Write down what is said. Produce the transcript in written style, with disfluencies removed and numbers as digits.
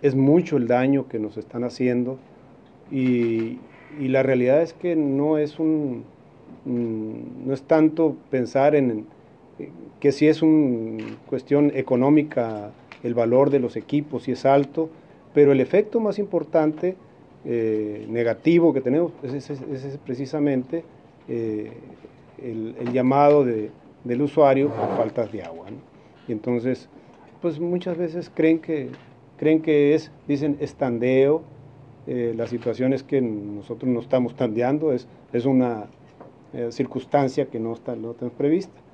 es mucho el daño que nos están haciendo y la realidad es que no es no es tanto pensar en que si es una cuestión económica, el valor de los equipos si es alto, pero el efecto más importante, negativo que tenemos, es precisamente el llamado del usuario por faltas de agua, ¿no? Y entonces, pues muchas veces creen que dicen estandeo. La situación es que nosotros no estamos tandeando, es una circunstancia que no tenemos prevista.